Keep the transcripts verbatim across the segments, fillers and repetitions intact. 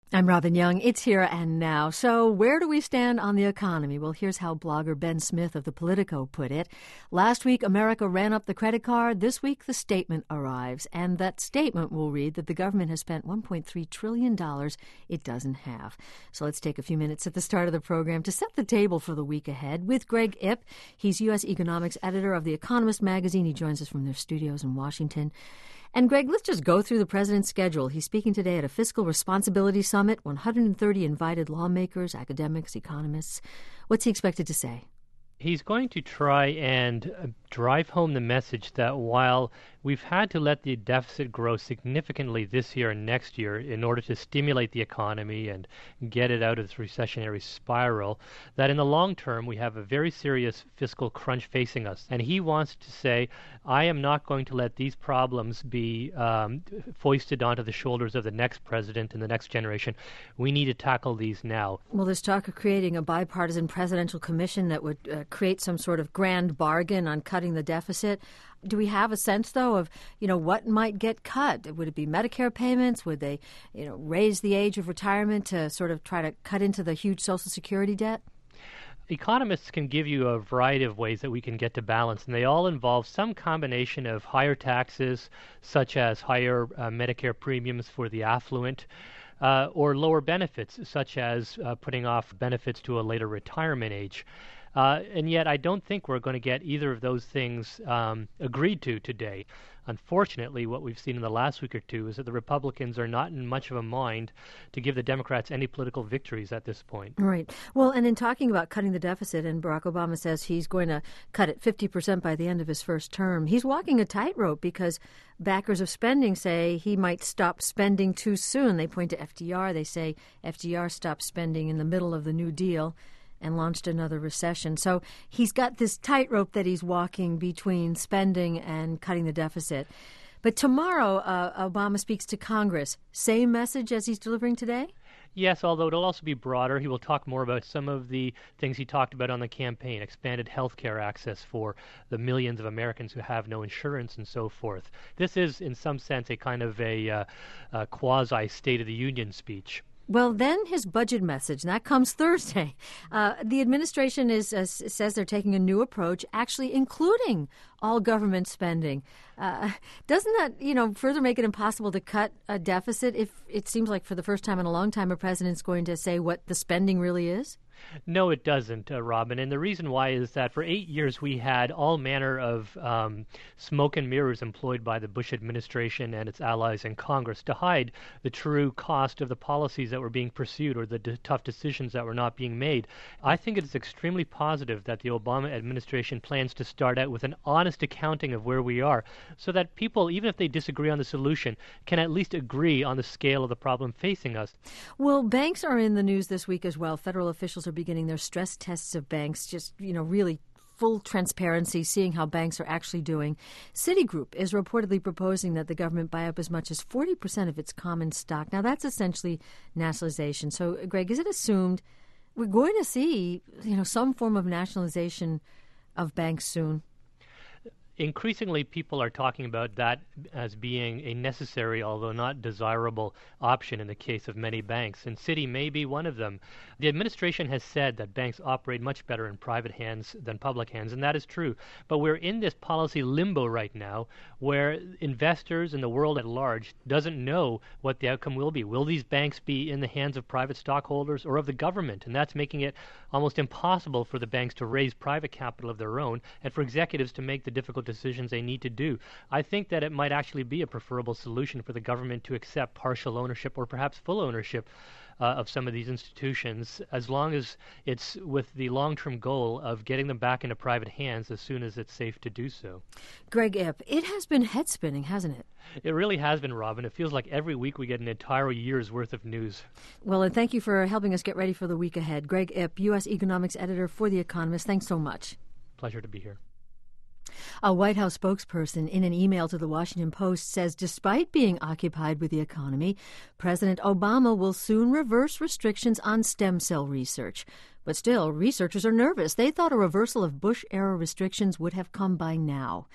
I'm Robin Young. It's Here and Now. So where do we stand on the economy? Well, here's how blogger Ben Smith of the Politico put it. Last week, America ran up the credit card. This week, the statement arrives. And that statement will read that the government has spent one point three trillion dollars it doesn't have. So let's take a few minutes at the start of the program to set the table for the week ahead with Greg Ip. He's U S economics editor of The Economist magazine. He joins us from their studios in Washington. And, Greg, let's just go through the president's schedule. He's speaking today at a fiscal responsibility summit, one hundred thirty invited lawmakers, academics, economists. What's he expected to say? He's going to try and uh, drive home the message that while we've had to let the deficit grow significantly this year and next year in order to stimulate the economy and get it out of this recessionary spiral, that in the long term we have a very serious fiscal crunch facing us. And he wants to say, I am not going to let these problems be um, foisted onto the shoulders of the next president and the next generation. We need to tackle these now. Well, there's talk of creating a bipartisan presidential commission that would uh, create some sort of grand bargain on cutting the deficit. Do we have a sense, though, of, you know, what might get cut? Would it be Medicare payments? Would they, you know, raise the age of retirement to sort of try to cut into the huge Social Security debt? Economists can give you a variety of ways that we can get to balance, and they all involve some combination of higher taxes, such as higher uh, Medicare premiums for the affluent, uh, or lower benefits, such as uh, putting off benefits to a later retirement age. Uh, and yet I don't think we're going to get either of those things um, agreed to today. Unfortunately, what we've seen in the last week or two is that the Republicans are not in much of a mind to give the Democrats any political victories at this point. Right. Well, and in talking about cutting the deficit, and Barack Obama says he's going to cut it fifty percent by the end of his first term, he's walking a tightrope because backers of spending say he might stop spending too soon. They point to F D R. They say F D R stopped spending in the middle of the New Deal and launched another recession. So he's got this tightrope that he's walking between spending and cutting the deficit. But tomorrow, uh, Obama speaks to Congress. Same message as he's delivering today? Yes, although it'll also be broader. He will talk more about some of the things he talked about on the campaign, expanded health care access for the millions of Americans who have no insurance and so forth. This is, in some sense, a kind of a, uh, a quasi-State of the Union speech. Well, then his budget message, and that comes Thursday. Uh, the administration is uh, says they're taking a new approach, actually including all government spending. Uh, doesn't that, you know, further make it impossible to cut a deficit if it seems like for the first time in a long time a president's going to say what the spending really is? No, it doesn't, uh, Robin. And the reason why is that for eight years we had all manner of um, smoke and mirrors employed by the Bush administration and its allies in Congress to hide the true cost of the policies that were being pursued or the d- tough decisions that were not being made. I think it is extremely positive that the Obama administration plans to start out with an honest accounting of where we are so that people, even if they disagree on the solution, can at least agree on the scale of the problem facing us. Well, banks are in the news this week as well. Federal officials are beginning their stress tests of banks, just, you know, really full transparency, seeing how banks are actually doing. Citigroup is reportedly proposing that the government buy up as much as forty percent of its common stock. Now, that's essentially nationalization. So, Greg, is it assumed we're going to see, you know, some form of nationalization of banks soon? Increasingly, people are talking about that as being a necessary, although not desirable, option in the case of many banks, and Citi may be one of them. The administration has said that banks operate much better in private hands than public hands, and that is true. But we're in this policy limbo right now where investors and the world at large doesn't know what the outcome will be. Will these banks be in the hands of private stockholders or of the government? And that's making it almost impossible for the banks to raise private capital of their own and for executives to make the difficult decisions they need to do. I think that it might actually be a preferable solution for the government to accept partial ownership or perhaps full ownership uh, of some of these institutions, as long as it's with the long-term goal of getting them back into private hands as soon as it's safe to do so. Greg Ip, it has been head-spinning, hasn't it? It really has been, Robin. It feels like every week we get an entire year's worth of news. Well, and thank you for helping us get ready for the week ahead. Greg Ip, U S economics editor for The Economist. Thanks so much. Pleasure to be here. A White House spokesperson in an email to the Washington Post says despite being occupied with the economy, President Obama will soon reverse restrictions on stem cell research. But still, researchers are nervous. They thought a reversal of Bush-era restrictions would have come by now.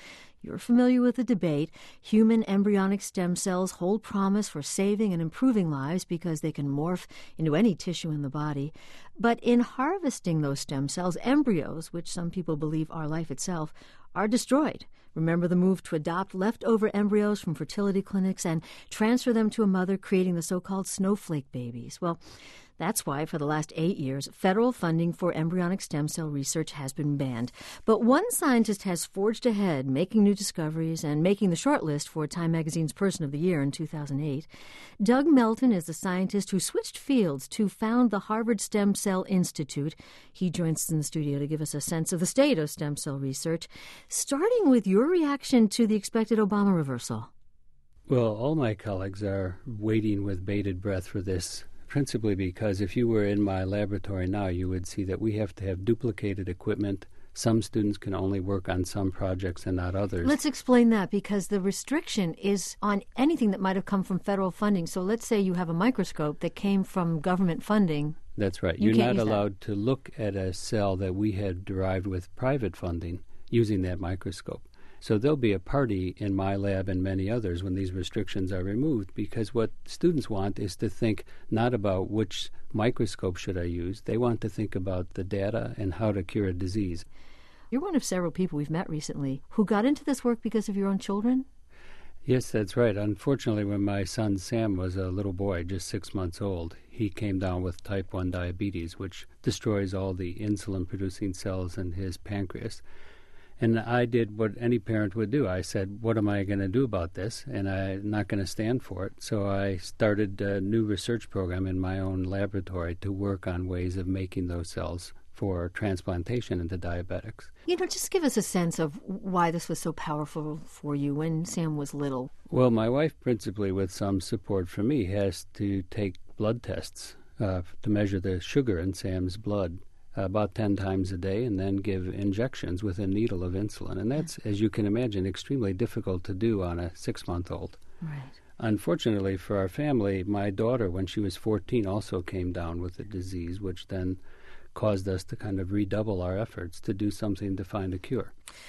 You're familiar with the debate. Human embryonic stem cells hold promise for saving and improving lives because they can morph into any tissue in the body. But in harvesting those stem cells, embryos, which some people believe are life itself, are destroyed. Remember the move to adopt leftover embryos from fertility clinics and transfer them to a mother, creating the so-called snowflake babies? Well, that's why, for the last eight years, federal funding for embryonic stem cell research has been banned. But one scientist has forged ahead, making new discoveries and making the shortlist for Time magazine's Person of the Year in two thousand eight. Doug Melton is the scientist who switched fields to found the Harvard Stem Cell Institute. He joins us in the studio to give us a sense of the state of stem cell research, starting with your reaction to the expected Obama reversal. Well, all my colleagues are waiting with bated breath for this, principally because if you were in my laboratory now, you would see that we have to have duplicated equipment. Some students can only work on some projects and not others. Let's explain that, because the restriction is on anything that might have come from federal funding. So let's say you have a microscope that came from government funding. That's right. You You're not use allowed that. to look at a cell that we had derived with private funding using that microscope. So there'll be a party in my lab and many others when these restrictions are removed, because what students want is to think not about which microscope should I use. They want to think about the data and how to cure a disease. You're one of several people we've met recently who got into this work because of your own children? Yes, that's right. Unfortunately, when my son Sam was a little boy, just six months old, he came down with type one diabetes, which destroys all the insulin-producing cells in his pancreas. And I did what any parent would do. I said, what am I going to do about this? And I'm not going to stand for it. So I started a new research program in my own laboratory to work on ways of making those cells for transplantation into diabetics. You know, just give us a sense of why this was so powerful for you when Sam was little. Well, my wife, principally with some support from me, has to take blood tests uh, to measure the sugar in Sam's blood about ten times a day, and then give injections with a needle of insulin. And that's, as you can imagine, extremely difficult to do on a six-month-old. Right. Unfortunately for our family, my daughter, when she was fourteen, also came down with the disease, which then caused us to kind of redouble our efforts to do something to find a cure.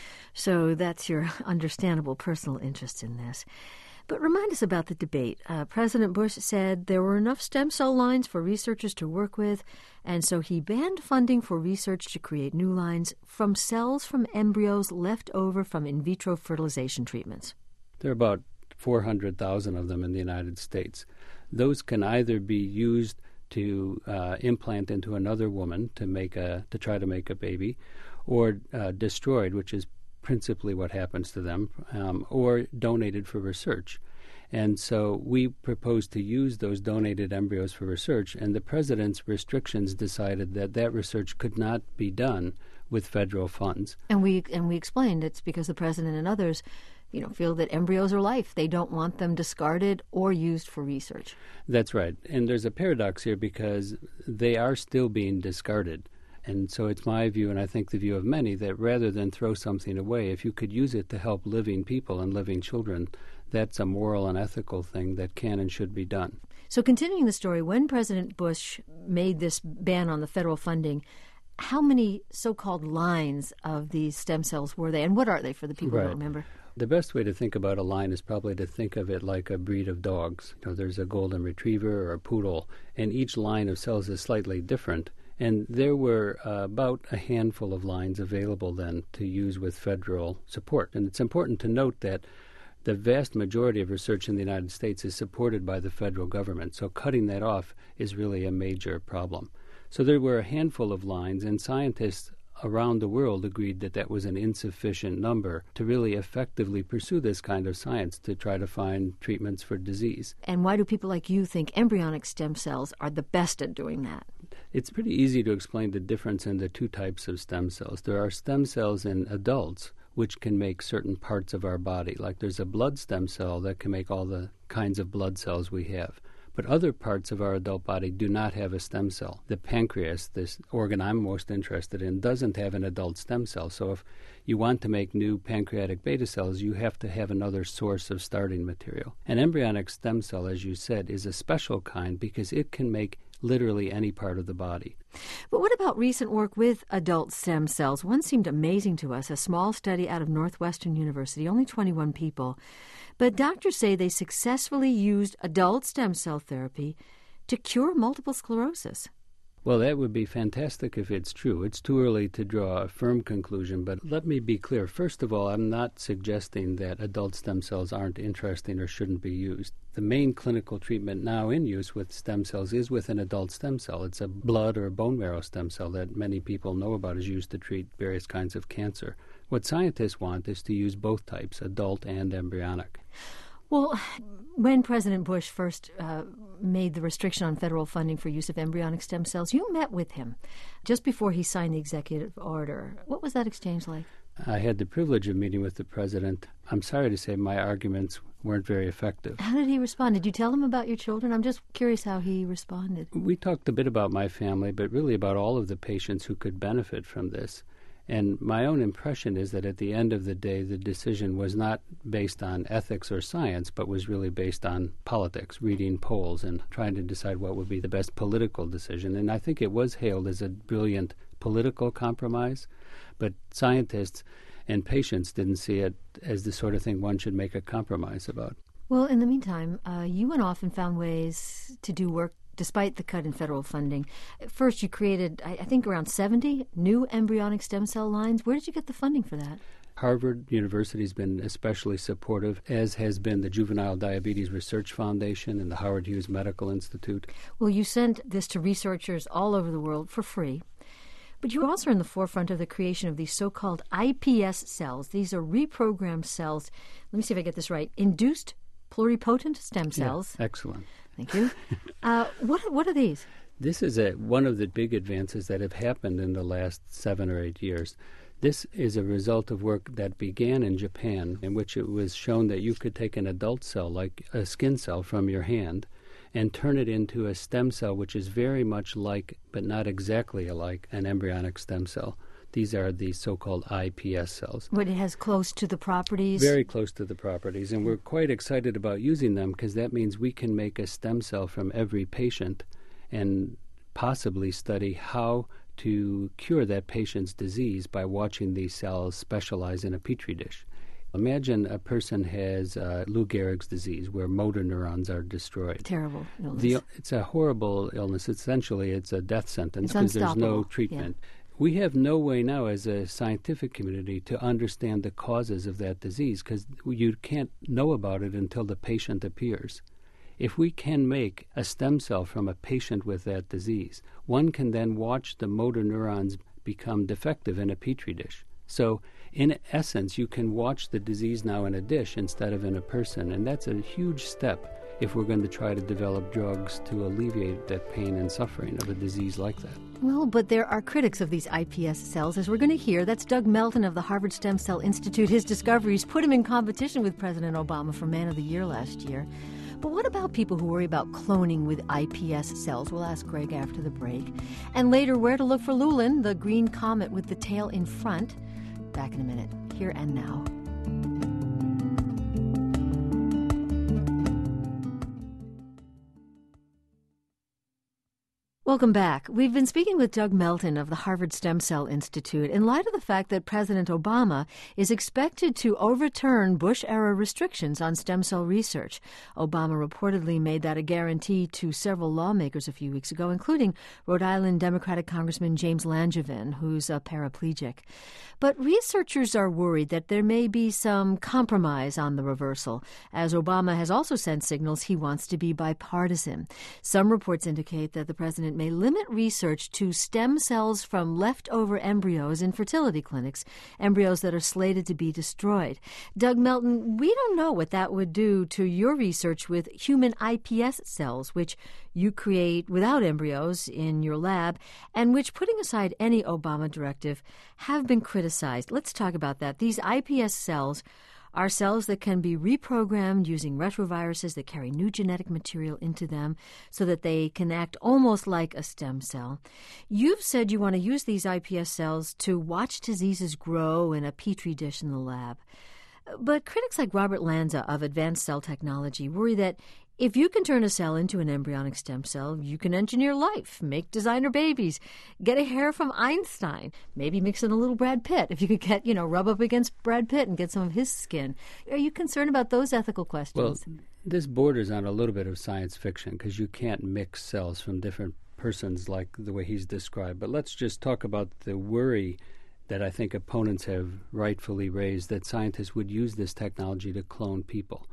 So that's your understandable personal interest in this. But remind us about the debate. Uh, President Bush said there were enough stem cell lines for researchers to work with, and so he banned funding for research to create new lines from cells from embryos left over from in vitro fertilization treatments. There are about four hundred thousand of them in the United States. Those can either be used to uh, implant into another woman to make a to try to make a baby, or uh, destroyed, which is principally what happens to them, um, or donated for research. And so we proposed to use those donated embryos for research, and the president's restrictions decided that that research could not be done with federal funds. And we and we explained it's because the president and others, you know, feel that embryos are life. They don't want them discarded or used for research. That's right. And there's a paradox here because they are still being discarded. And so it's my view, and I think the view of many, that rather than throw something away, if you could use it to help living people and living children, that's a moral and ethical thing that can and should be done. So continuing the story, when President Bush made this ban on the federal funding, how many so-called lines of these stem cells were they, and what are they for the people Right. who don't remember? The best way to think about a line is probably to think of it like a breed of dogs. You know, there's a golden retriever or a poodle, and each line of cells is slightly different. And there were uh, about a handful of lines available then to use with federal support. And it's important to note that the vast majority of research in the United States is supported by the federal government. So cutting that off is really a major problem. So there were a handful of lines, and scientists around the world agreed that that was an insufficient number to really effectively pursue this kind of science to try to find treatments for disease. And why do people like you think embryonic stem cells are the best at doing that? It's pretty easy to explain the difference in the two types of stem cells. There are stem cells in adults which can make certain parts of our body. Like there's a blood stem cell that can make all the kinds of blood cells we have. But other parts of our adult body do not have a stem cell. The pancreas, this organ I'm most interested in, doesn't have an adult stem cell. So if you want to make new pancreatic beta cells, you have to have another source of starting material. An embryonic stem cell, as you said, is a special kind because it can make literally any part of the body. But what about recent work with adult stem cells? One seemed amazing to us, a small study out of Northwestern University, only twenty-one people. But doctors say they successfully used adult stem cell therapy to cure multiple sclerosis. Well, that would be fantastic if it's true. It's too early to draw a firm conclusion, but let me be clear. First of all, I'm not suggesting that adult stem cells aren't interesting or shouldn't be used. The main clinical treatment now in use with stem cells is with an adult stem cell. It's a blood or bone marrow stem cell that many people know about is used to treat various kinds of cancer. What scientists want is to use both types, adult and embryonic. Well, when President Bush first uh, made the restriction on federal funding for use of embryonic stem cells, you met with him just before he signed the executive order. What was that exchange like? I had the privilege of meeting with the president. I'm sorry to say my arguments weren't very effective. How did he respond? Did you tell him about your children? I'm just curious how he responded. We talked a bit about my family, but really about all of the patients who could benefit from this. And my own impression is that at the end of the day, the decision was not based on ethics or science, but was really based on politics, reading polls and trying to decide what would be the best political decision. And I think it was hailed as a brilliant political compromise, but scientists and patients didn't see it as the sort of thing one should make a compromise about. Well, in the meantime, uh, you went off and found ways to do work despite the cut in federal funding. First, you created, I think, around seventy new embryonic stem cell lines. Where did you get the funding for that? Harvard University has been especially supportive, as has been the Juvenile Diabetes Research Foundation and the Howard Hughes Medical Institute. Well, you sent this to researchers all over the world for free. But you also are in the forefront of the creation of these so-called I P S cells. These are reprogrammed cells. Let me see if I get this right. Induced pluripotent stem cells. Yeah, excellent. Thank you. uh, what what are these? This is a, one of the big advances that have happened in the last seven or eight years. This is a result of work that began in Japan, in which it was shown that you could take an adult cell, like a skin cell from your hand, and turn it into a stem cell which is very much like, but not exactly alike, an embryonic stem cell. These are the so-called I P S cells. But it has close to the properties? Very close to the properties. And we're quite excited about using them because that means we can make a stem cell from every patient and possibly study how to cure that patient's disease by watching these cells specialize in a petri dish. Imagine a person has uh, Lou Gehrig's disease, where motor neurons are destroyed. Terrible illness. The, it's a horrible illness. Essentially, it's a death sentence because there's no treatment. Yeah. We have no way now as a scientific community to understand the causes of that disease because you can't know about it until the patient appears. If we can make a stem cell from a patient with that disease, one can then watch the motor neurons become defective in a petri dish. So, in essence, you can watch the disease now in a dish instead of in a person, and that's a huge step if we're going to try to develop drugs to alleviate that pain and suffering of a disease like that. Well, but there are critics of these I P S cells, as we're going to hear. That's Doug Melton of the Harvard Stem Cell Institute. His discoveries put him in competition with President Obama for Man of the Year last year. But what about people who worry about cloning with I P S cells? We'll ask Greg after the break. And later, where to look for Lulin, the green comet with the tail in front. Back in a minute. Here and Now. Welcome back. We've been speaking with Doug Melton of the Harvard Stem Cell Institute in light of the fact that President Obama is expected to overturn Bush-era restrictions on stem cell research. Obama reportedly made that a guarantee to several lawmakers a few weeks ago, including Rhode Island Democratic Congressman James Langevin, who's a paraplegic. But researchers are worried that there may be some compromise on the reversal, as Obama has also sent signals he wants to be bipartisan. Some reports indicate that the president may limit research to stem cells from leftover embryos in fertility clinics, embryos that are slated to be destroyed. Doug Melton, we don't know what that would do to your research with human I P S cells, which you create without embryos in your lab, and which, putting aside any Obama directive, have been criticized. Let's talk about that. These I P S cells are cells that can be reprogrammed using retroviruses that carry new genetic material into them so that they can act almost like a stem cell. You've said you want to use these I P S cells to watch diseases grow in a petri dish in the lab. But critics like Robert Lanza of Advanced Cell Technology worry that if you can turn a cell into an embryonic stem cell, you can engineer life, make designer babies, get a hair from Einstein, maybe mix in a little Brad Pitt. If you could get, you know, rub up against Brad Pitt and get some of his skin. Are you concerned about those ethical questions? Well, this borders on a little bit of science fiction because you can't mix cells from different persons like the way he's described. But let's just talk about the worry that I think opponents have rightfully raised, that scientists would use this technology to clone people.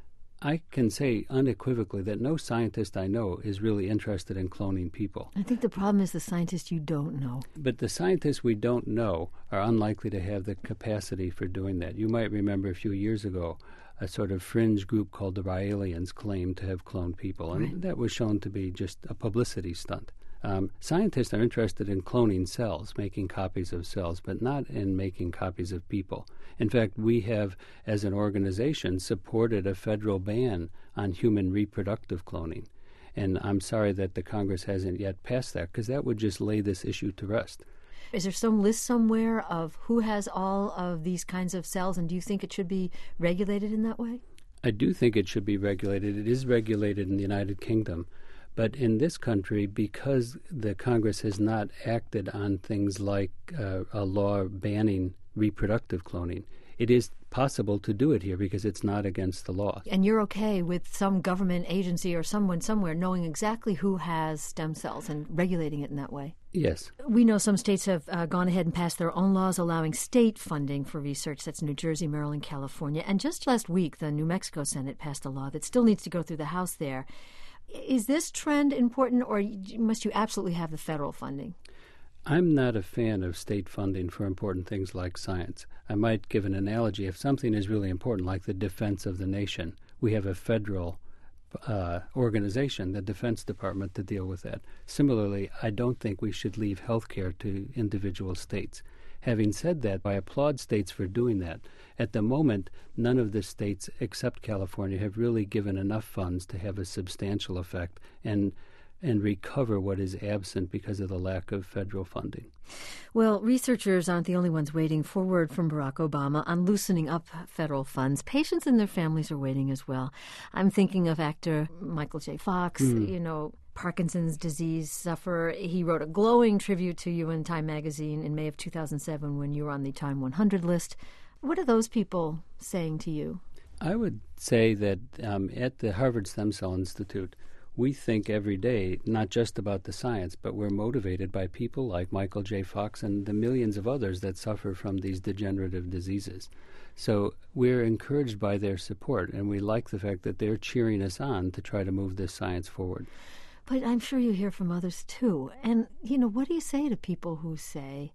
I can say unequivocally that no scientist I know is really interested in cloning people. I think the problem is the scientists you don't know. But the scientists we don't know are unlikely to have the capacity for doing that. You might remember a few years ago, a sort of fringe group called the Raelians claimed to have cloned people, and right. that was shown to be just a publicity stunt. Um, scientists are interested in cloning cells, making copies of cells, but not in making copies of people. In fact, we have, as an organization, supported a federal ban on human reproductive cloning. And I'm sorry that the Congress hasn't yet passed that, because that would just lay this issue to rest. Is there some list somewhere of who has all of these kinds of cells, and do you think it should be regulated in that way? I do think it should be regulated. It is regulated in the United Kingdom. But in this country, because the Congress has not acted on things like uh, a law banning reproductive cloning, it is possible to do it here because it's not against the law. And you're okay with some government agency or someone somewhere knowing exactly who has stem cells and regulating it in that way? Yes. We know some states have uh, gone ahead and passed their own laws allowing state funding for research. That's New Jersey, Maryland, California. And just last week, the New Mexico Senate passed a law that still needs to go through the House there. Is this trend important, or must you absolutely have the federal funding? I'm not a fan of state funding for important things like science. I might give an analogy. If something is really important, like the defense of the nation, we have a federal uh, organization, the Defense Department, to deal with that. Similarly, I don't think we should leave health care to individual states. Having said that, I applaud states for doing that. At the moment, none of the states except California have really given enough funds to have a substantial effect and and recover what is absent because of the lack of federal funding. Well, researchers aren't the only ones waiting for word from Barack Obama on loosening up federal funds. Patients and their families are waiting as well. I'm thinking of actor Michael J. Fox, mm. you know, Parkinson's disease sufferer. He wrote a glowing tribute to you in Time magazine in May of two thousand seven when you were on the Time one hundred list. What are those people saying to you? I would say that um, at the Harvard Stem Cell Institute, we think every day not just about the science, but we're motivated by people like Michael J. Fox and the millions of others that suffer from these degenerative diseases. So we're encouraged by their support, and we like the fact that they're cheering us on to try to move this science forward. But I'm sure you hear from others, too. And, you know, what do you say to people who say,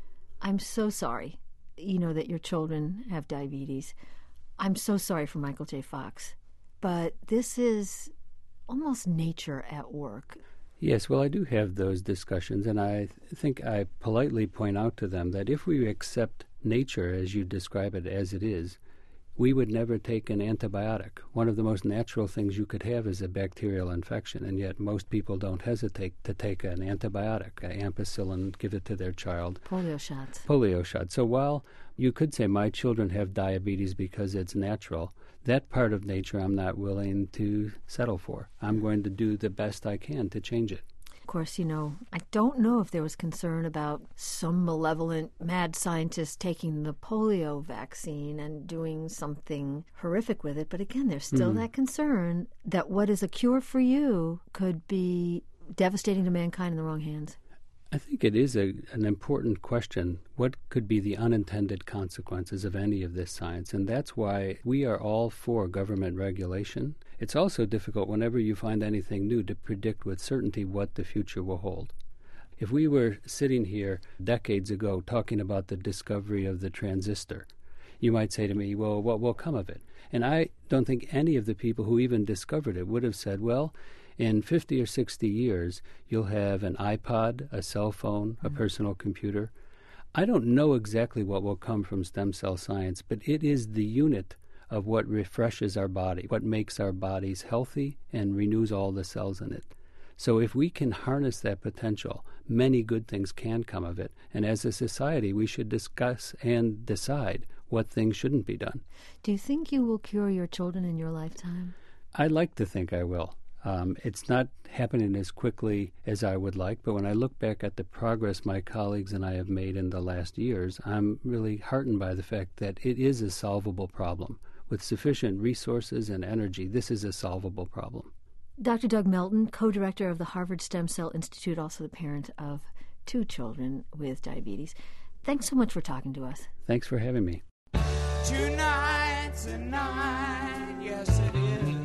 I'm so sorry, you know, that your children have diabetes. I'm so sorry for Michael J. Fox. But this is almost nature at work. Yes, well, I do have those discussions, and I th- think I politely point out to them that if we accept nature as you describe it as it is, we would never take an antibiotic. One of the most natural things you could have is a bacterial infection, and yet most people don't hesitate to take an antibiotic, an ampicillin, give it to their child. Polio shots. Polio shots. So while you could say my children have diabetes because it's natural, that part of nature I'm not willing to settle for. I'm going to do the best I can to change it. Of course, you know, I don't know if there was concern about some malevolent mad scientist taking the polio vaccine and doing something horrific with it. But again, there's still mm-hmm. that concern that what is a cure for you could be devastating to mankind in the wrong hands. I think it is a, an important question. What could be the unintended consequences of any of this science? And that's why we are all for government regulation. It's also difficult whenever you find anything new to predict with certainty what the future will hold. If we were sitting here decades ago talking about the discovery of the transistor, you might say to me, well, what will come of it? And I don't think any of the people who even discovered it would have said, well, in fifty or sixty years, you'll have an iPod, a cell phone, a personal computer. I don't know exactly what will come from stem cell science, but it is the unit of what refreshes our body, what makes our bodies healthy and renews all the cells in it. So if we can harness that potential, many good things can come of it. And as a society, we should discuss and decide what things shouldn't be done. Do you think you will cure your children in your lifetime? I'd like to think I will. Um, it's not happening as quickly as I would like, but when I look back at the progress my colleagues and I have made in the last years, I'm really heartened by the fact that it is a solvable problem. With sufficient resources and energy, this is a solvable problem. Doctor Doug Melton, co-director of the Harvard Stem Cell Institute, also the parent of two children with diabetes. Thanks so much for talking to us. Thanks for having me. Tonight, tonight, yes it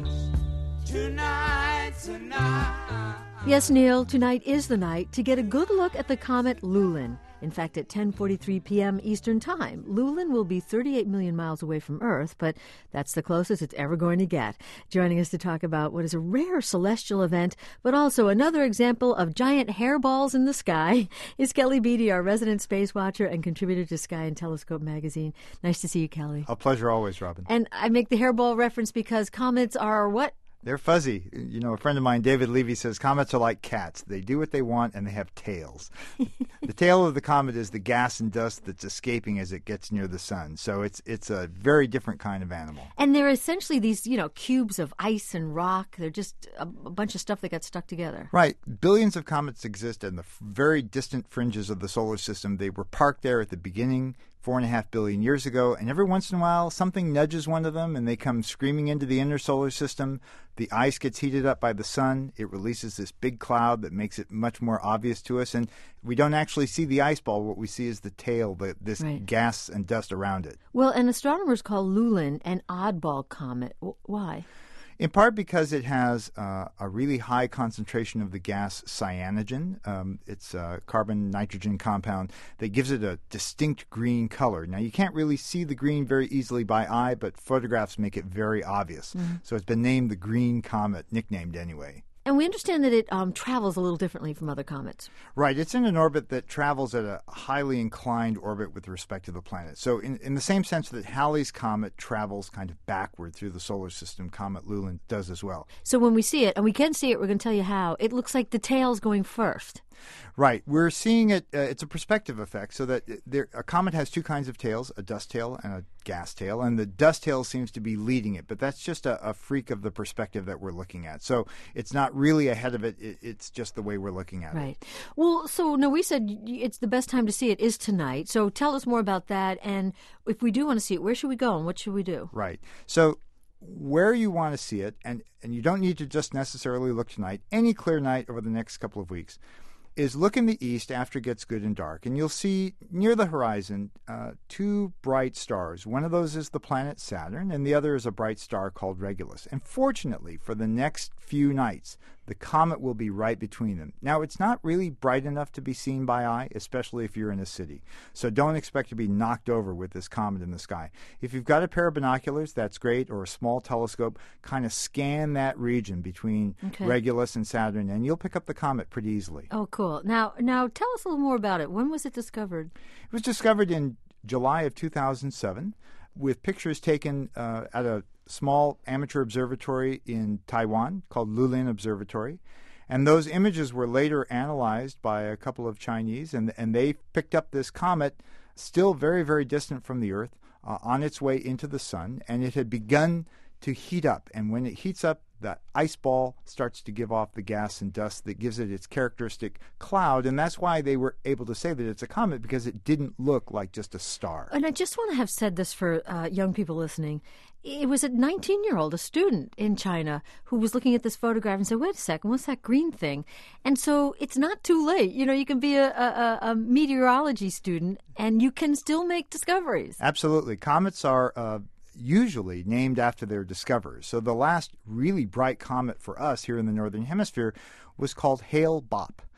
is. Tonight, tonight. Yes, Neil, tonight is the night to get a good look at the comet Lulin. In fact, at ten forty-three p.m. Eastern Time, Lulin will be thirty-eight million miles away from Earth, but that's the closest it's ever going to get. Joining us to talk about what is a rare celestial event, but also another example of giant hairballs in the sky, is Kelly Beatty, our resident space watcher and contributor to Sky and Telescope magazine. Nice to see you, Kelly. A pleasure always, Robin. And I make the hairball reference because comets are what? They're fuzzy. You know, a friend of mine, David Levy, says comets are like cats. They do what they want, and they have tails. The tail of the comet is the gas and dust that's escaping as it gets near the sun. So it's it's a very different kind of animal. And they're essentially these, you know, cubes of ice and rock. They're just a, a bunch of stuff that got stuck together. Right. Billions of comets exist in the f- very distant fringes of the solar system. They were parked there at the beginning, four and a half billion years ago, and every once in a while something nudges one of them and they come screaming into the inner solar system. The ice gets heated up by the sun. It releases this big cloud that makes it much more obvious to us, and we don't actually see the ice ball. What we see is the tail, the, this right. gas and dust around it. Well, and astronomers call Lulin an oddball comet. W- why? In part because it has uh, a really high concentration of the gas cyanogen. Um, it's a carbon-nitrogen compound that gives it a distinct green color. Now, you can't really see the green very easily by eye, but photographs make it very obvious. Mm-hmm. So it's been named the Green Comet, nicknamed anyway. And we understand that it um, travels a little differently from other comets. Right. It's in an orbit that travels at a highly inclined orbit with respect to the planet. So in, in the same sense that Halley's Comet travels kind of backward through the solar system, Comet Lulin does as well. So when we see it, and we can see it, we're going to tell you how, it looks like the tail's going first. Right. We're seeing it, uh, it's a perspective effect, so that there, a comet has two kinds of tails, a dust tail and a gas tail, and the dust tail seems to be leading it, but that's just a, a freak of the perspective that we're looking at. So it's not really ahead of it, it it's just the way we're looking at right. it. Right. Well, so no, we said it's the best time to see it is tonight, so tell us more about that, and if we do want to see it, where should we go and what should we do? Right. So where you want to see it, and, and you don't need to just necessarily look tonight, any clear night over the next couple of weeks, is look in the east after it gets good and dark, and you'll see near the horizon uh, two bright stars. One of those is the planet Saturn, and the other is a bright star called Regulus. And fortunately, for the next few nights, the comet will be right between them. Now, it's not really bright enough to be seen by eye, especially if you're in a city. So don't expect to be knocked over with this comet in the sky. If you've got a pair of binoculars, that's great, or a small telescope, kind of scan that region between okay. Regulus and Saturn, and you'll pick up the comet pretty easily. Oh, cool. Now, now tell us a little more about it. When was it discovered? It was discovered in July of two thousand seven with pictures taken uh, at a small amateur observatory in Taiwan called Lulin Observatory. And those images were later analyzed by a couple of Chinese, and, and they picked up this comet still very, very distant from the Earth uh, on its way into the sun, and it had begun to heat up. And when it heats up, that ice ball starts to give off the gas and dust that gives it its characteristic cloud, and that's why they were able to say that it's a comet, because it didn't look like just a star. And I just want to have said this for uh, young people listening. It was a nineteen-year-old, a student in China, who was looking at this photograph and said, wait a second, what's that green thing? And so it's not too late. You know, you can be a, a, a meteorology student, and you can still make discoveries. Absolutely. Comets are Uh, usually named after their discoverers. So the last really bright comet for us here in the Northern Hemisphere was called Hale-Bopp.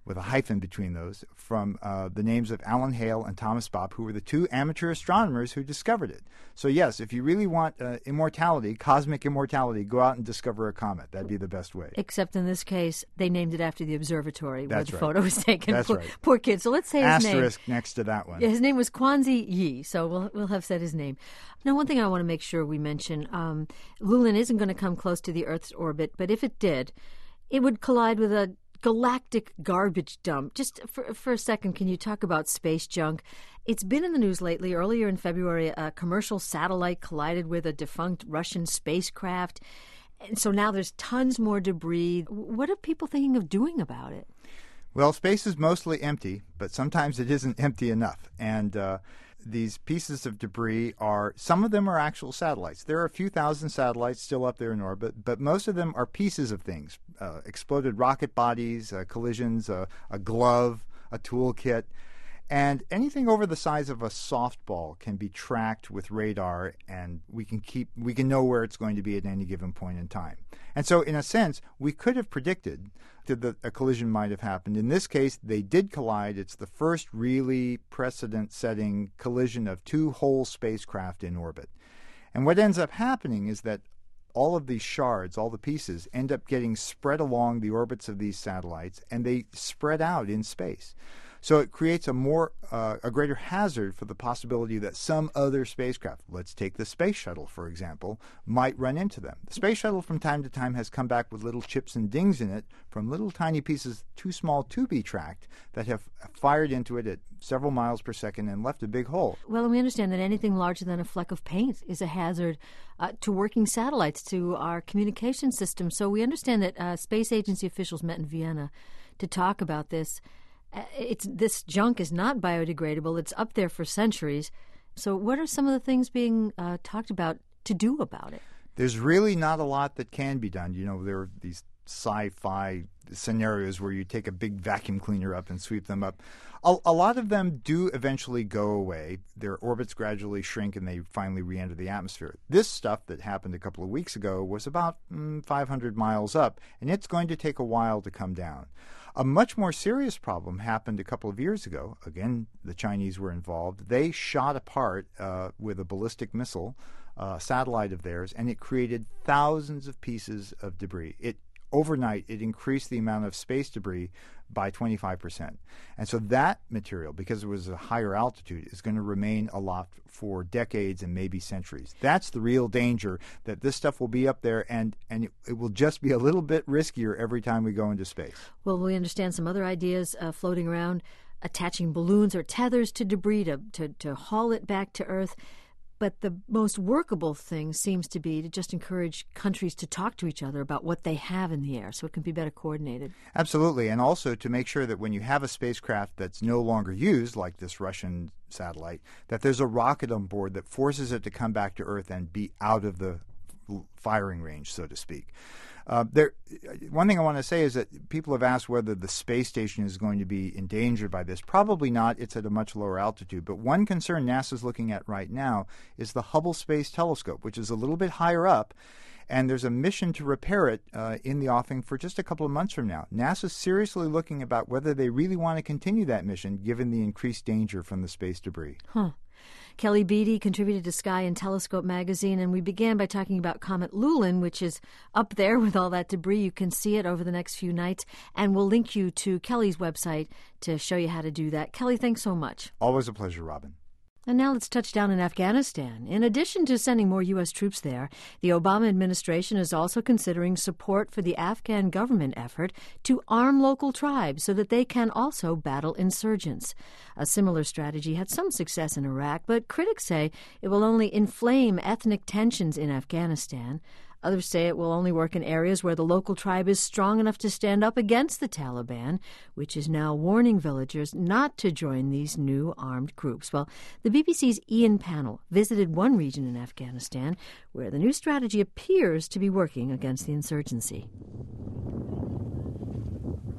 with a hyphen between those, from uh, the names of Alan Hale and Thomas Bopp, who were the two amateur astronomers who discovered it. So yes, if you really want uh, immortality, cosmic immortality, go out and discover a comet. That'd be the best way. Except in this case, they named it after the observatory where That's the right. photo was taken. That's poor, right. poor kid. So let's say his name. Asterisk next to that one. Yeah, his name was Kwanzi Yi, so we'll we'll have said his name. Now, one thing I want to make sure we mention, um, Lulin isn't going to come close to the Earth's orbit, but if it did, it would collide with a galactic garbage dump. Just for, for a second, can you talk about space junk? It's been in the news lately. Earlier in February, a commercial satellite collided with a defunct Russian spacecraft. And so now there's tons more debris. What are people thinking of doing about it? Well, space is mostly empty, but sometimes it isn't empty enough. And uh, these pieces of debris are, some of them are actual satellites. There are a few thousand satellites still up there in orbit, but most of them are pieces of things. Uh, exploded rocket bodies, uh, collisions, uh, a glove, a toolkit. And anything over the size of a softball can be tracked with radar, and we can keep we can know where it's going to be at any given point in time. And so, in a sense, we could have predicted that the, a collision might have happened. In this case, they did collide. It's the first really precedent-setting collision of two whole spacecraft in orbit. And what ends up happening is that all of these shards, all the pieces, end up getting spread along the orbits of these satellites, and they spread out in space. So it creates a more uh, a greater hazard for the possibility that some other spacecraft, let's take the space shuttle, for example, might run into them. The space shuttle from time to time has come back with little chips and dings in it from little tiny pieces too small to be tracked that have fired into it at several miles per second and left a big hole. Well, and we understand that anything larger than a fleck of paint is a hazard uh, to working satellites, to our communication system. So we understand that uh, space agency officials met in Vienna to talk about this. Uh, it's this junk is not biodegradable. It's up there for centuries. So what are some of the things being uh, talked about to do about it? There's really not a lot that can be done. You know, there are these sci-fi scenarios where you take a big vacuum cleaner up and sweep them up. A, a lot of them do eventually go away. Their orbits gradually shrink and they finally re-enter the atmosphere. This stuff that happened a couple of weeks ago was about mm, five hundred miles up, and it's going to take a while to come down. A much more serious problem happened a couple of years ago. Again, the Chinese were involved. They shot apart uh, with a ballistic missile, uh, a satellite of theirs, and it created thousands of pieces of debris. It Overnight, it increased the amount of space debris by twenty-five percent. And so that material, because it was a higher altitude, is going to remain aloft for decades and maybe centuries. That's the real danger, that this stuff will be up there and, and it, it will just be a little bit riskier every time we go into space. Well, we understand some other ideas uh, floating around, attaching balloons or tethers to debris to, to, to haul it back to Earth. But the most workable thing seems to be to just encourage countries to talk to each other about what they have in the air so it can be better coordinated. Absolutely, and also to make sure that when you have a spacecraft that's no longer used, like this Russian satellite, that there's a rocket on board that forces it to come back to Earth and be out of the firing range, so to speak. Uh, there, one thing I want to say is that people have asked whether the space station is going to be endangered by this. Probably not. It's at a much lower altitude. But one concern NASA's looking at right now is the Hubble Space Telescope, which is a little bit higher up, and there's a mission to repair it uh, in the offing for just a couple of months from now. NASA's seriously looking about whether they really want to continue that mission given the increased danger from the space debris. Huh. Kelly Beatty contributed to Sky and Telescope magazine, and we began by talking about Comet Lulin, which is up there with all that debris. You can see it over the next few nights, and we'll link you to Kelly's website to show you how to do that. Kelly, thanks so much. Always a pleasure, Robin. And now let's touch down in Afghanistan. In addition to sending more U S troops there, the Obama administration is also considering support for the Afghan government effort to arm local tribes so that they can also battle insurgents. A similar strategy had some success in Iraq, but critics say it will only inflame ethnic tensions in Afghanistan. Others say it will only work in areas where the local tribe is strong enough to stand up against the Taliban, which is now warning villagers not to join these new armed groups. Well, the B B C's Ian Pannell visited one region in Afghanistan where the new strategy appears to be working against the insurgency.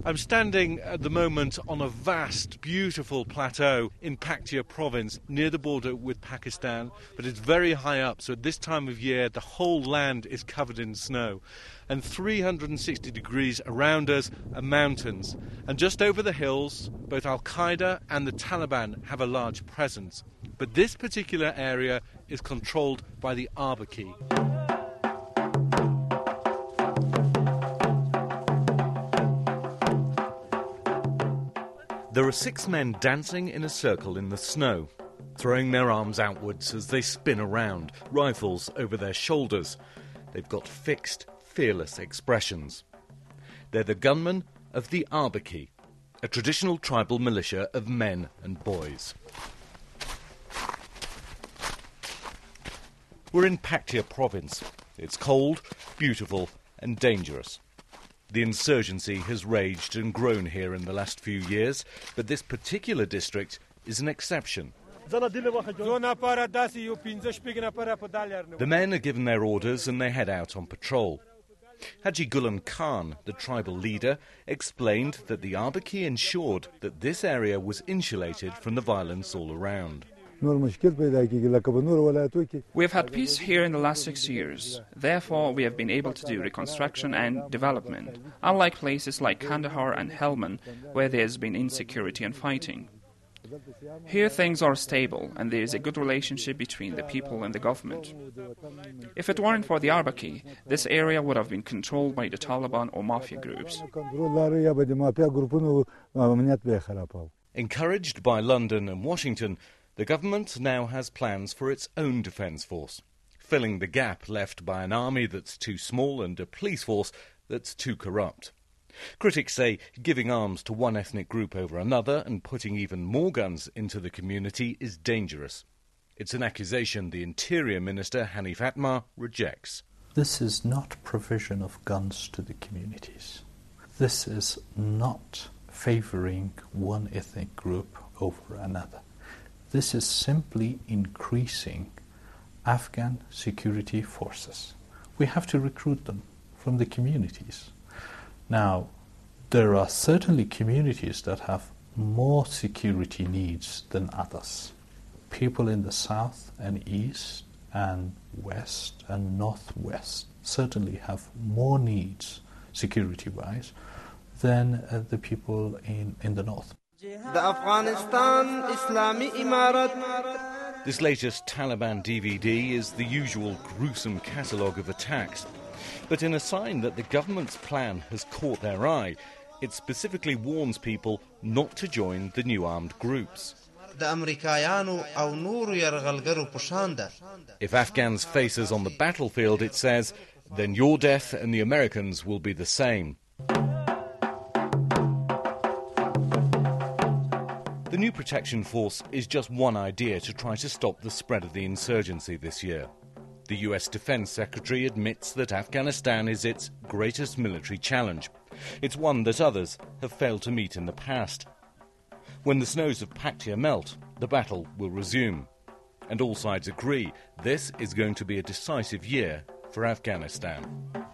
I'm standing at the moment on a vast, beautiful plateau in Paktia province near the border with Pakistan, but it's very high up, so at this time of year the whole land is covered in snow. And three hundred sixty degrees around us are mountains. And just over the hills, both Al-Qaeda and the Taliban have a large presence. But this particular area is controlled by the Arbaki. There are six men dancing in a circle in the snow, throwing their arms outwards as they spin around, rifles over their shoulders. They've got fixed, fearless expressions. They're the gunmen of the Arbaki, a traditional tribal militia of men and boys. We're in Paktia province. It's cold, beautiful and dangerous. The insurgency has raged and grown here in the last few years, but this particular district is an exception. The men are given their orders and they head out on patrol. Haji Gulam Khan, the tribal leader, explained that the Arbaki ensured that this area was insulated from the violence all around. We have had peace here in the last six years. Therefore, we have been able to do reconstruction and development, unlike places like Kandahar and Helmand, where there has been insecurity and fighting. Here things are stable, and there is a good relationship between the people and the government. If it weren't for the Arbaki, this area would have been controlled by the Taliban or mafia groups. Encouraged by London and Washington, the government now has plans for its own defence force, filling the gap left by an army that's too small and a police force that's too corrupt. Critics say giving arms to one ethnic group over another and putting even more guns into the community is dangerous. It's an accusation the Interior Minister, Hanif Atmar, rejects. This is not provision of guns to the communities. This is not favouring one ethnic group over another. This is simply increasing Afghan security forces. We have to recruit them from the communities. Now, there are certainly communities that have more security needs than others. People in the south and east and west and northwest certainly have more needs, security-wise, than uh, the people in, in the north. The Afghanistan Islami Imarat. This latest Taliban D V D is the usual gruesome catalogue of attacks. But in a sign that the government's plan has caught their eye, it specifically warns people not to join the new armed groups. If Afghans face us on the battlefield, it says, then your death and the Americans will be the same. The new protection force is just one idea to try to stop the spread of the insurgency this year. The U S Defense Secretary admits that Afghanistan is its greatest military challenge. It's one that others have failed to meet in the past. When the snows of Paktia melt, the battle will resume. And all sides agree this is going to be a decisive year for Afghanistan.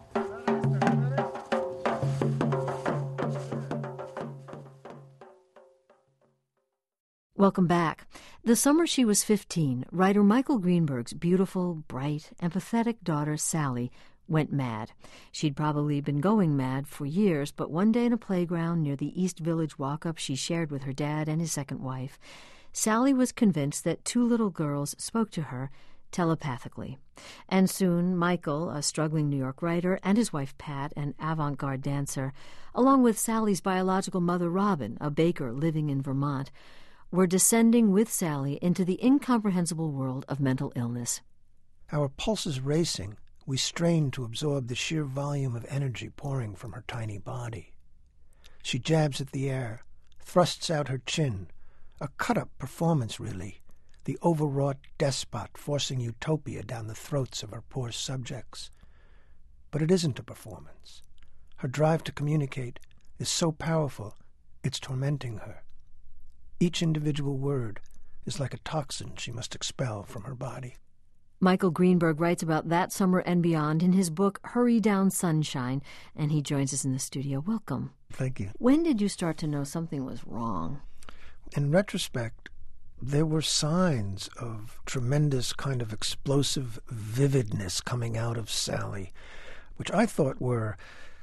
Welcome back. The summer she was fifteen, writer Michael Greenberg's beautiful, bright, empathetic daughter Sally went mad. She'd probably been going mad for years, but one day in a playground near the East Village walk-up she shared with her dad and his second wife, Sally was convinced that two little girls spoke to her telepathically. And soon Michael, a struggling New York writer, and his wife Pat, an avant-garde dancer, along with Sally's biological mother Robin, a baker living in Vermont, were descending with Sally into the incomprehensible world of mental illness. Our pulses racing, we strain to absorb the sheer volume of energy pouring from her tiny body. She jabs at the air, thrusts out her chin, a cut-up performance really, the overwrought despot forcing utopia down the throats of her poor subjects. But it isn't a performance. Her drive to communicate is so powerful, it's tormenting her. Each individual word is like a toxin she must expel from her body. Michael Greenberg writes about that summer and beyond in his book, Hurry Down Sunshine, and he joins us in the studio. Welcome. Thank you. When did you start to know something was wrong? In retrospect, there were signs of tremendous kind of explosive vividness coming out of Sally, which I thought were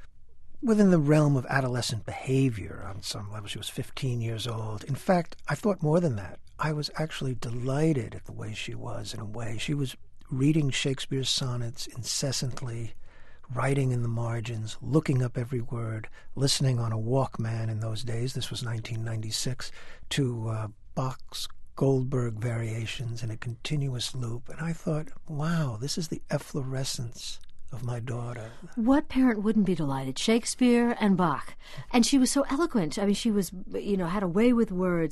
within the realm of adolescent behavior on some level. She was fifteen years old. In fact, I thought more than that. I was actually delighted at the way she was, in a way. She was reading Shakespeare's sonnets incessantly, writing in the margins, looking up every word, listening on a Walkman in those days, this was nineteen ninety-six, to uh, Bach's Goldberg variations in a continuous loop. And I thought, wow, this is the efflorescence of my daughter. What parent wouldn't be delighted? Shakespeare and Bach. And she was so eloquent. I mean, she was, you know, had a way with words.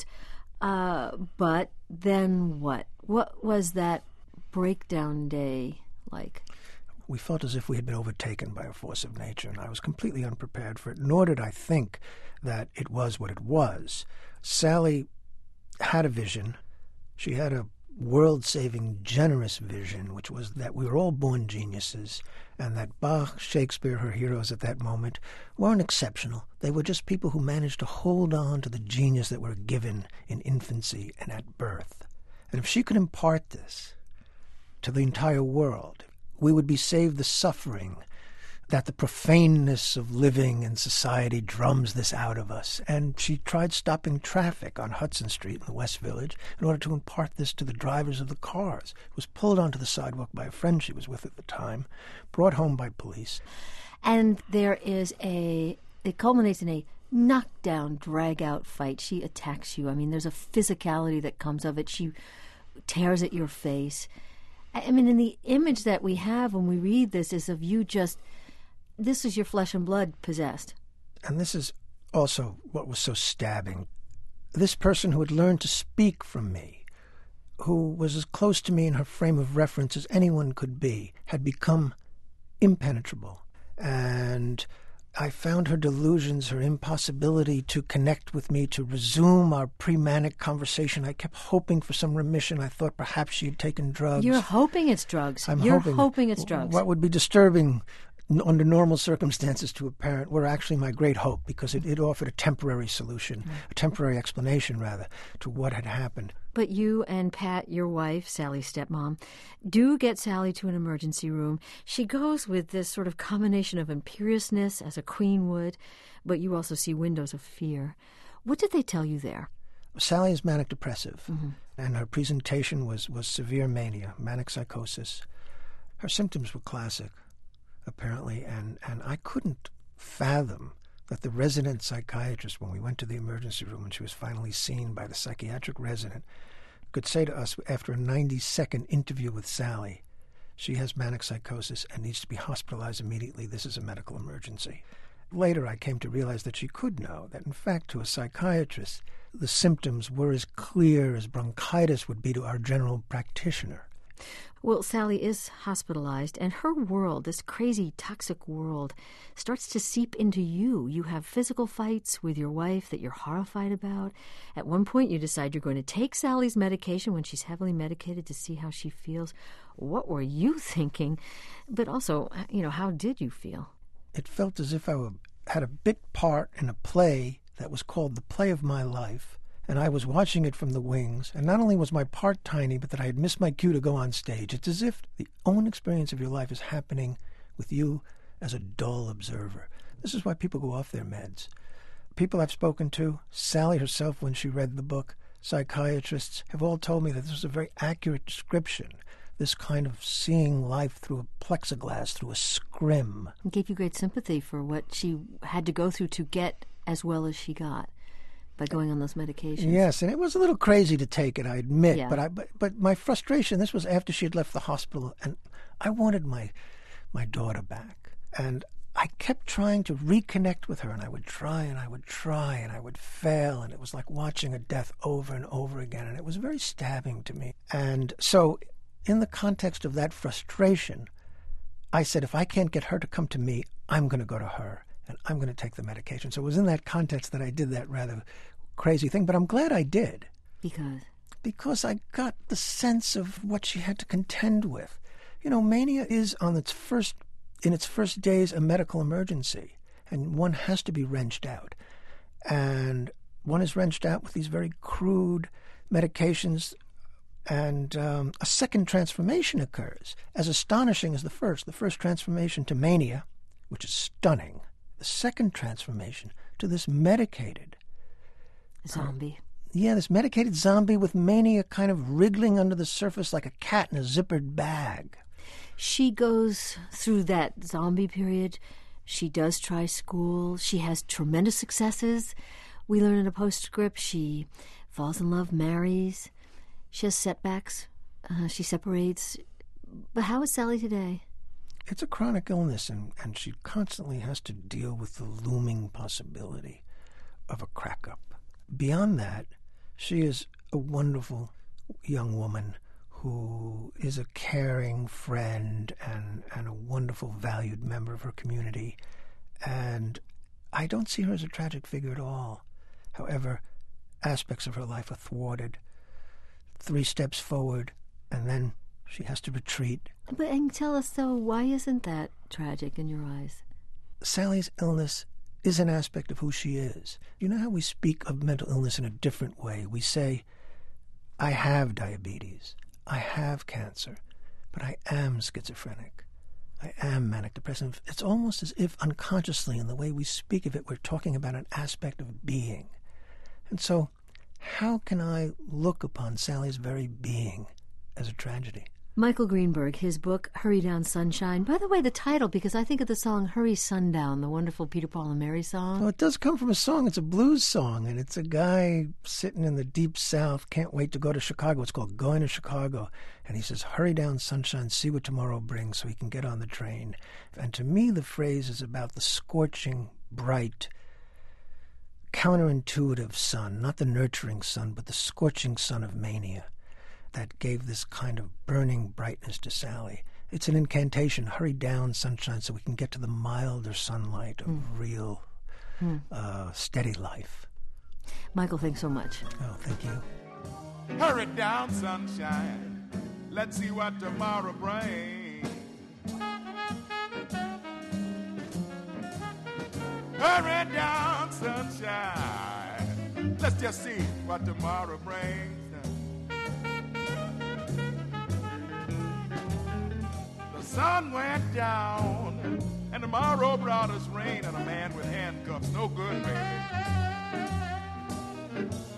Uh, but then what? What was that breakdown day like? We felt as if we had been overtaken by a force of nature, and I was completely unprepared for it, nor did I think that it was what it was. Sally had a vision. She had a world-saving, generous vision, which was that we were all born geniuses, and that Bach, Shakespeare, her heroes at that moment, weren't exceptional. They were just people who managed to hold on to the genius that were given in infancy and at birth. And if she could impart this to the entire world, we would be saved the suffering that the profaneness of living in society drums this out of us. And she tried stopping traffic on Hudson Street in the West Village in order to impart this to the drivers of the cars. It was pulled onto the sidewalk by a friend she was with at the time, brought home by police. And there is a, it culminates in a knockdown, drag-out fight. She attacks you. I mean, there's a physicality that comes of it. She tears at your face. I mean, and the image that we have when we read this is of you just, this is your flesh and blood possessed. And this is also what was so stabbing. This person who had learned to speak from me, who was as close to me in her frame of reference as anyone could be, had become impenetrable. And I found her delusions, her impossibility to connect with me, to resume our pre-manic conversation. I kept hoping for some remission. I thought perhaps she had taken drugs. You're hoping it's drugs. I'm You're hoping, hoping it's drugs. What would be disturbing under normal circumstances to a parent were actually my great hope, because it, it offered a temporary solution, mm. a temporary explanation, rather, to what had happened. But you and Pat, your wife, Sally's stepmom, do get Sally to an emergency room. She goes with this sort of combination of imperiousness, as a queen would, but you also see windows of fear. What did they tell you there? Sally is manic depressive, mm-hmm. and her presentation was, was severe mania, manic psychosis. Her symptoms were classic, apparently, and, and I couldn't fathom that the resident psychiatrist, when we went to the emergency room and she was finally seen by the psychiatric resident, could say to us after a ninety-second interview with Sally, she has manic psychosis and needs to be hospitalized immediately. This is a medical emergency. Later, I came to realize that she could know that, in fact, to a psychiatrist, the symptoms were as clear as bronchitis would be to our general practitioner. Well, Sally is hospitalized, and her world, this crazy, toxic world, starts to seep into you. You have physical fights with your wife that you're horrified about. At one point, you decide you're going to take Sally's medication when she's heavily medicated to see how she feels. What were you thinking? But also, you know, how did you feel? It felt as if I had a bit part in a play that was called The Play of My Life, and I was watching it from the wings, and not only was my part tiny, but that I had missed my cue to go on stage. It's as if the own experience of your life is happening with you as a dull observer. This is why people go off their meds. People I've spoken to, Sally herself when she read the book, psychiatrists, have all told me that this is a very accurate description, this kind of seeing life through a plexiglass, through a scrim. It gave you great sympathy for what she had to go through to get as well as she got by going on those medications. Yes, and it was a little crazy to take it, I admit. Yeah. But I but, but my frustration, this was after she had left the hospital, and I wanted my my daughter back. And I kept trying to reconnect with her, and I would try and I would try and I would fail, and it was like watching a death over and over again, and it was very stabbing to me. And so in the context of that frustration, I said, if I can't get her to come to me, I'm going to go to her. And I'm going to take the medication. So it was in that context that I did that rather crazy thing. But I'm glad I did. Because? Because I got the sense of what she had to contend with. You know, mania is on its first, in its first days a medical emergency, and one has to be wrenched out. And one is wrenched out with these very crude medications, and um, a second transformation occurs, as astonishing as the first. The first transformation to mania, which is stunning. The second transformation to this medicated zombie. Uh, yeah, this medicated zombie with mania kind of wriggling under the surface like a cat in a zippered bag. She goes through that zombie period. She does try school. She has tremendous successes. We learn in a postscript she falls in love, marries. She has setbacks. Uh, she separates. But how is Sally today? It's a chronic illness, and, and she constantly has to deal with the looming possibility of a crack-up. Beyond that, she is a wonderful young woman who is a caring friend and, and a wonderful, valued member of her community. And I don't see her as a tragic figure at all. However, aspects of her life are thwarted. Three steps forward, and then she has to retreat. But and tell us, though, why isn't that tragic in your eyes? Sally's illness is an aspect of who she is. You know how we speak of mental illness in a different way? We say, I have diabetes, I have cancer, but I am schizophrenic. I am manic depressive. It's almost as if unconsciously in the way we speak of it, we're talking about an aspect of being. And so, how can I look upon Sally's very being as a tragedy? Michael Greenberg, his book, Hurry Down Sunshine. By the way, the title, because I think of the song Hurry Sundown, the wonderful Peter, Paul, and Mary song. Well, it does come from a song. It's a blues song, and it's a guy sitting in the deep south, can't wait to go to Chicago. It's called Going to Chicago. And he says, hurry down sunshine, see what tomorrow brings so he can get on the train. And to me, the phrase is about the scorching, bright, counterintuitive sun, not the nurturing sun, but the scorching sun of mania that gave this kind of burning brightness to Sally. It's an incantation, hurry down, sunshine, so we can get to the milder sunlight of mm. real, mm. Uh, steady life. Michael, thanks so much. Oh, thank you. Hurry down, sunshine, let's see what tomorrow brings. Hurry down, sunshine, let's just see what tomorrow brings. The sun went down, and tomorrow brought us rain, and a man with handcuffs, no good, baby.